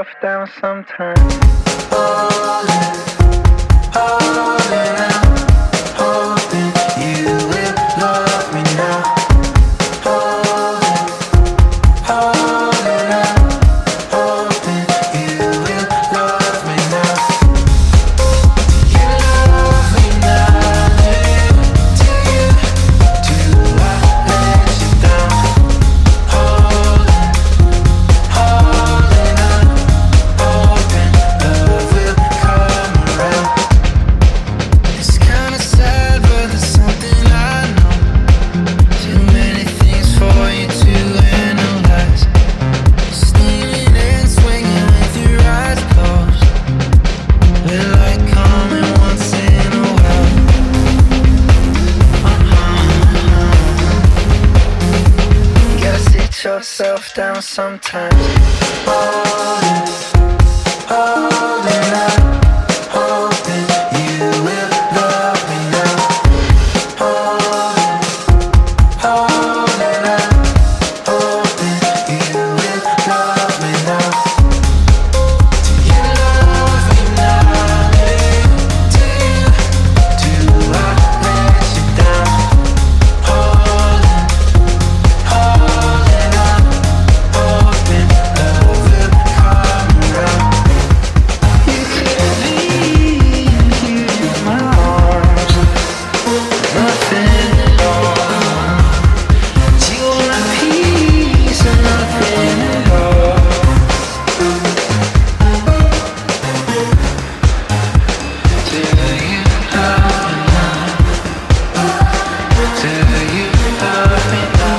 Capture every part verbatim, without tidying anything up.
yourself down sometimes. Falling, falling out, hoping you will love me now. Falling, falling out, hoping you will love me now. Do you love me now? Do you? Do I let you down? Falling, falling out, hoping love will come around. It's kinda sad, but there's something I know. Too many things for you to analyze. Stealing and swinging with your eyes closed. We're like coming once in a while. You gotta sit yourself down sometimes. Falling, falling out, hoping you will love me now. Falling, falling out, hoping you will love me now. Do you love me now? Do you? Do I let you down? Falling, falling out, hoping love will come around. You could leave here in my arms, nothing at all. Do you want peace or nothing at all? Do you love me now? Do you love me now?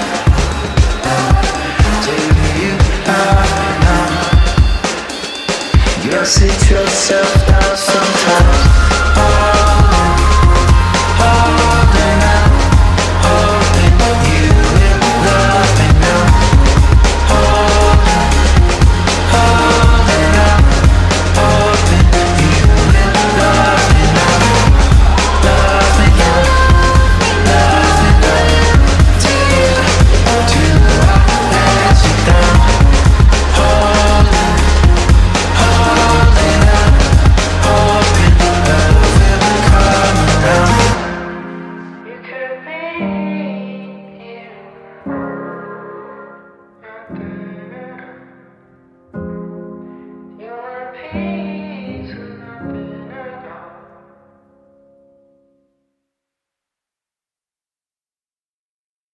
Do you love me now? You gotta sit yourself down sometimes. Falling, falling out, hoping you will love me now. Falling, falling out, hoping you will love me now. Love me now, love me now. Do you? Do I let you down? Falling, falling out, hoping love will come around. You could be here.